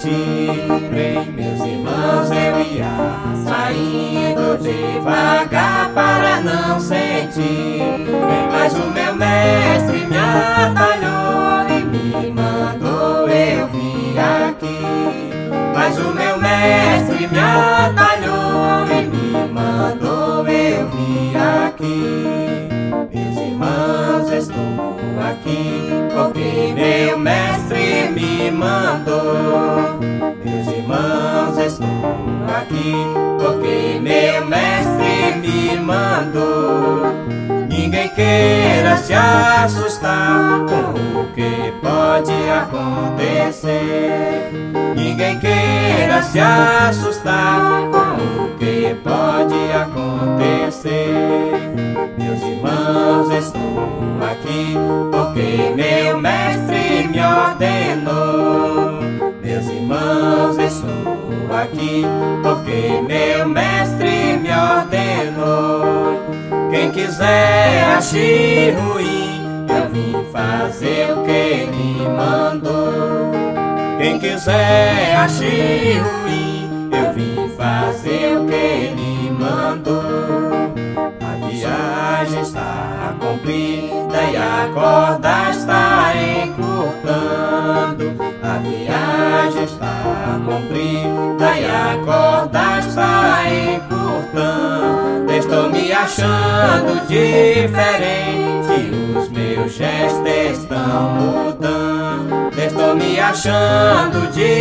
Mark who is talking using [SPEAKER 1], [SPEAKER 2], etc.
[SPEAKER 1] Bem, meus irmãos, eu ia saindo devagar para não sentir. Bem, mas o meu mestre me atalhou e me mandou eu vir aqui. Mas o meu mestre me atalhou e me mandou eu vir aqui. Meus irmãos, estou aqui porque meu mestre me mandou. Meus irmãos, estou aqui porque meu mestre me mandou. Ninguém queira se assustar com o que pode acontecer. Ninguém queira se assustar com o que pode acontecer. Meus irmãos, estou aqui porque meu mestre me ordenou. Meus irmãos, estou aqui porque meu mestre me ordenou. Quem quiser agir ruim, eu vim fazer o que ele mandou. Quem quiser agir ruim, eu vim fazer o que ele mandou. A viagem está cumprida e a corda está encurtando. A viagem está cumprida e a corda está encurtando. Estou me achando diferente, os meus gestos estão mudando. Estou me achando diferente,